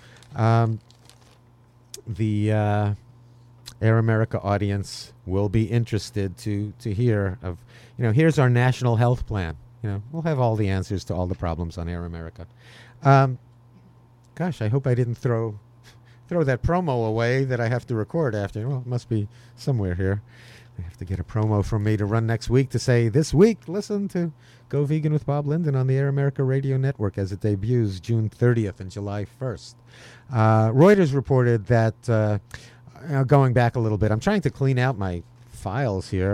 Speaker 1: The Air America audience will be interested to hear of, here's our national health plan. We'll have all the answers to all the problems on Air America. Gosh, I hope I didn't throw that promo away that I have to record after. Well, it must be somewhere here. I have to get a promo from me to run next week to say, this week, listen to Go Vegan with Bob Linden on the Air America Radio Network as it debuts June 30th and July 1st. Reuters reported that, going back a little bit, I'm trying to clean out my files here,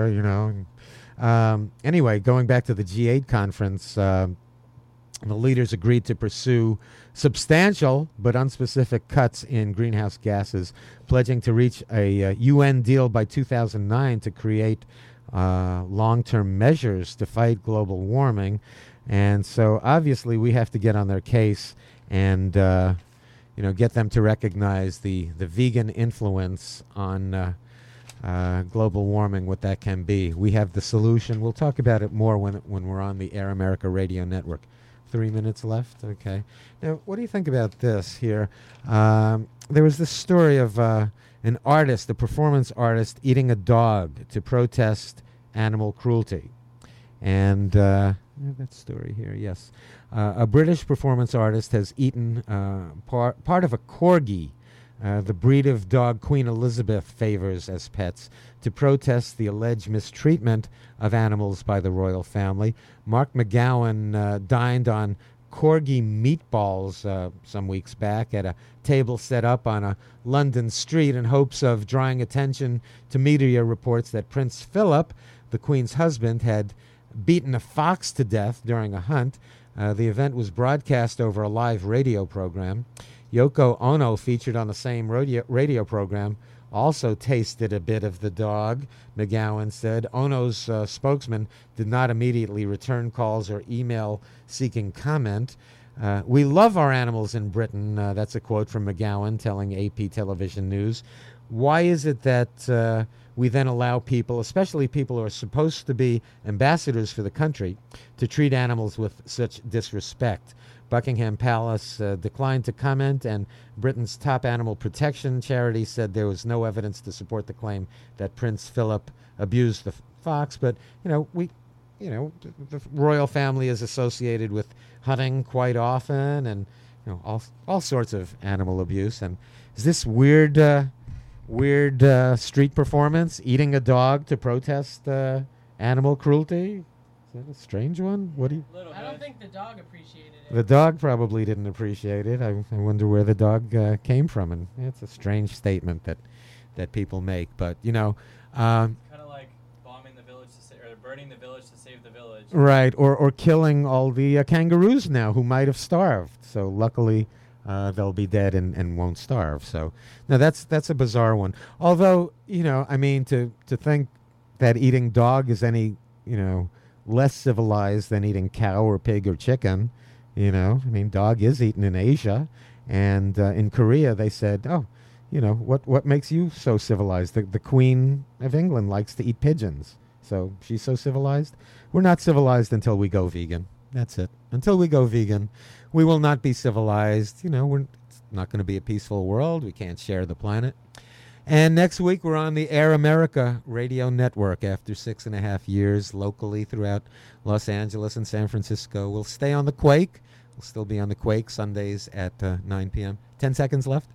Speaker 1: Anyway, going back to the G8 conference, the leaders agreed to pursue substantial but unspecific cuts in greenhouse gases, pledging to reach a UN deal by 2009 to create long-term measures to fight global warming. And so obviously we have to get on their case and get them to recognize the vegan influence on global warming, what that can be. We have the solution. We'll talk about it more when we're on the Air America Radio Network. 3 minutes left. Okay. Now, what do you think about this here? There was this story of an artist, a performance artist, eating a dog to protest animal cruelty. And that story here, yes. A British performance artist has eaten part of a corgi, the breed of dog Queen Elizabeth favors as pets, to protest the alleged mistreatment of animals by the royal family. Mark McGowan dined on corgi meatballs some weeks back at a table set up on a London street in hopes of drawing attention to media reports that Prince Philip, the Queen's husband, had beaten a fox to death during a hunt. The event was broadcast over a live radio program. Yoko Ono, featured on the same radio program, also tasted a bit of the dog, McGowan said. Ono's spokesman did not immediately return calls or email seeking comment. We love our animals in Britain, that's a quote from McGowan telling AP Television News. Why is it that we then allow people, especially people who are supposed to be ambassadors for the country, to treat animals with such disrespect? Buckingham Palace declined to comment, and Britain's top animal protection charity said there was no evidence to support the claim that Prince Philip abused the fox. But the royal family is associated with hunting quite often, and all sorts of animal abuse. And is this weird street performance, eating a dog to protest animal cruelty? Is that a strange one? What do you?
Speaker 7: I don't think the dog appreciated it.
Speaker 1: The dog probably didn't appreciate it. I wonder where the dog came from, and it's a strange statement that people make. But
Speaker 4: kind of like bombing the village or burning the village to save the village.
Speaker 1: Right, or killing all the kangaroos now who might have starved. So luckily, they'll be dead and won't starve. So now that's a bizarre one. Although to think that eating dog is any less civilized than eating cow or pig or chicken. Dog is eaten in Asia, and in Korea they said, what makes you so civilized? The Queen of England likes to eat pigeons, so she's so civilized. We're not civilized until we go vegan. That's it. Until we go vegan, we will not be civilized. It's not going to be a peaceful world. We can't share the planet. And next week, we're on the Air America Radio Network after 6.5 years locally throughout Los Angeles and San Francisco. We'll stay on the Quake. We'll still be on the Quake Sundays at 9 p.m. 10 seconds left?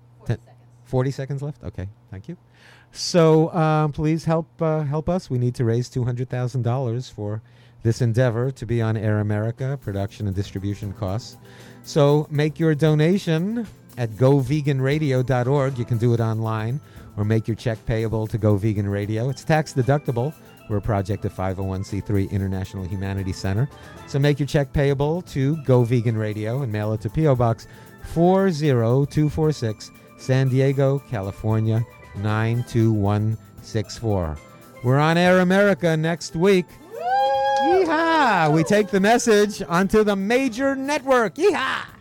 Speaker 1: 40 seconds left? Okay, thank you. So please help us. We need to raise $200,000 for this endeavor to be on Air America, production and distribution costs. So make your donation at goveganradio.org. You can do it online, or make your check payable to Go Vegan Radio. It's tax deductible. We're a project of 501c3 International Humanities Center. So make your check payable to Go Vegan Radio and mail it to P.O. Box 40246, San Diego, California 92164. We're on Air America next week. Yeehaw! We take the message onto the major network. Yeehaw!